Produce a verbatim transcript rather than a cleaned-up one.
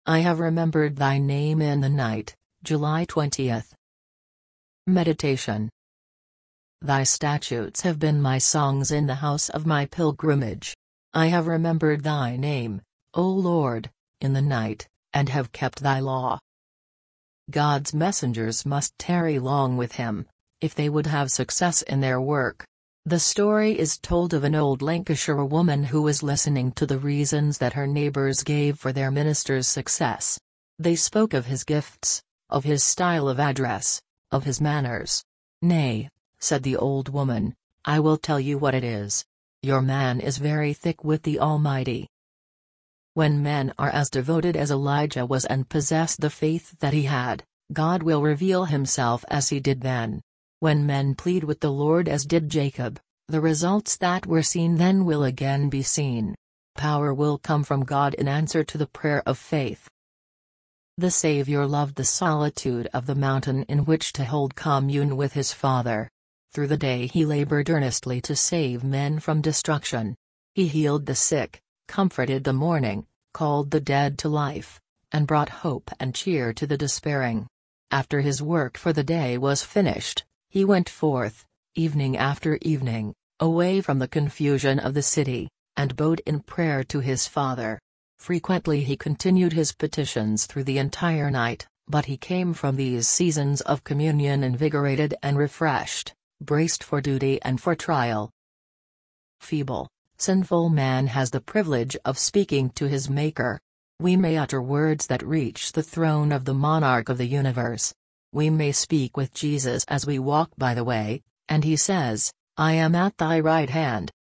I have remembered thy name in the night. July twentieth. Meditation. Thy statutes have been my songs in the house of my pilgrimage. I have remembered thy name, O Lord, in the night, and have kept thy law. God's messengers must tarry long with him, if they would have success in their work. The story is told of an old Lancashire woman who was listening to the reasons that her neighbors gave for their minister's success. They spoke of his gifts, of his style of address, of his manners. "Nay," said the old woman, "I will tell you what it is. Your man is very thick with the Almighty." When men are as devoted as Elijah was and possess the faith that he had, God will reveal himself as he did then. When men plead with the Lord as did Jacob, the results that were seen then will again be seen. Power will come from God in answer to the prayer of faith. The Savior loved the solitude of the mountain in which to hold commune with his Father. Through the day he labored earnestly to save men from destruction. He healed the sick, comforted the mourning, called the dead to life, and brought hope and cheer to the despairing. After his work for the day was finished, he went forth, evening after evening, away from the confusion of the city, and bowed in prayer to his Father. Frequently he continued his petitions through the entire night, but he came from these seasons of communion invigorated and refreshed, braced for duty and for trial. Feeble, sinful man has the privilege of speaking to his Maker. We may utter words that reach the throne of the monarch of the universe. We may speak with Jesus as we walk by the way, and he says, "I am at thy right hand."